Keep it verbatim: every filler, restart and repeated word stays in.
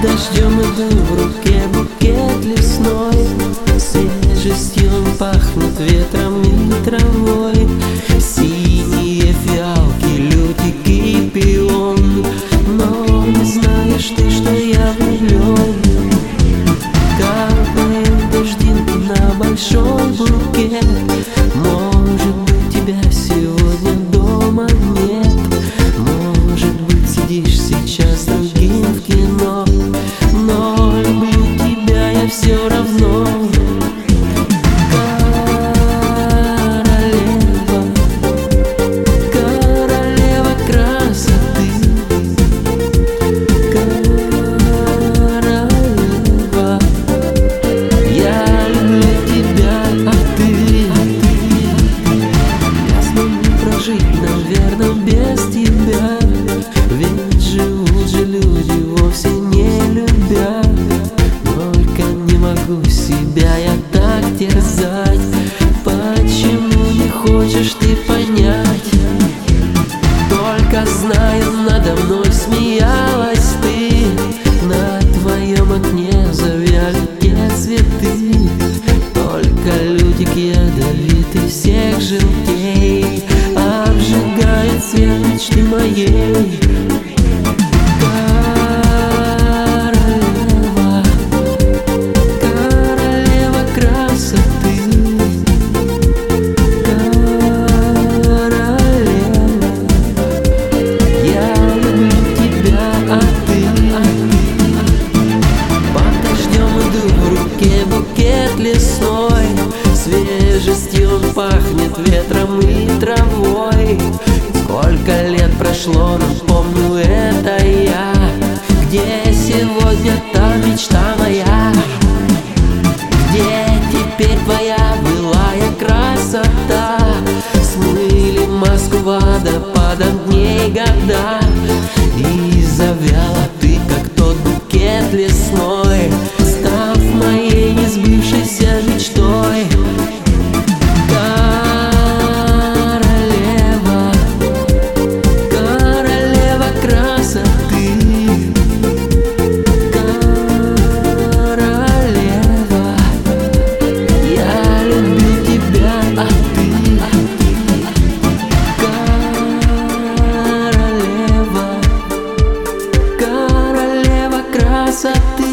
дождем иду, в руке букет лесной, свежестью он пахнет ветром и травой. Синие фиалки, лютики и пион, но не знаешь ты, что я влюблен. Капает дождинка на большой букет, может быть, тебя сегодня дома нет, может быть, сидишь сейчас с другим в кино, но люблю тебя я все равно. Наверное, без тебя, ведь живут же люди, вовсе не любя. Только не могу себя я так терзать. Почему не хочешь ты понять? Только знаю, надо мной смеялась ты, на твоем окне завяли те цветы. Только лютик ядовитый всех желтей обжигает свет мечты моей. Королева, королева красоты, королева, я люблю тебя, а ты, а ты. Под дождем иду, в руке букет лесной, свежестью он пахнет ветром и травой. Сколько лет прошло, но помню, это я. Где сегодня та мечта моя? Где теперь твоя былая красота? Смыли маску водопадом дней года, и завяла ты, как тот букет лесной, став моей несбывшейся мечтой. Красоты.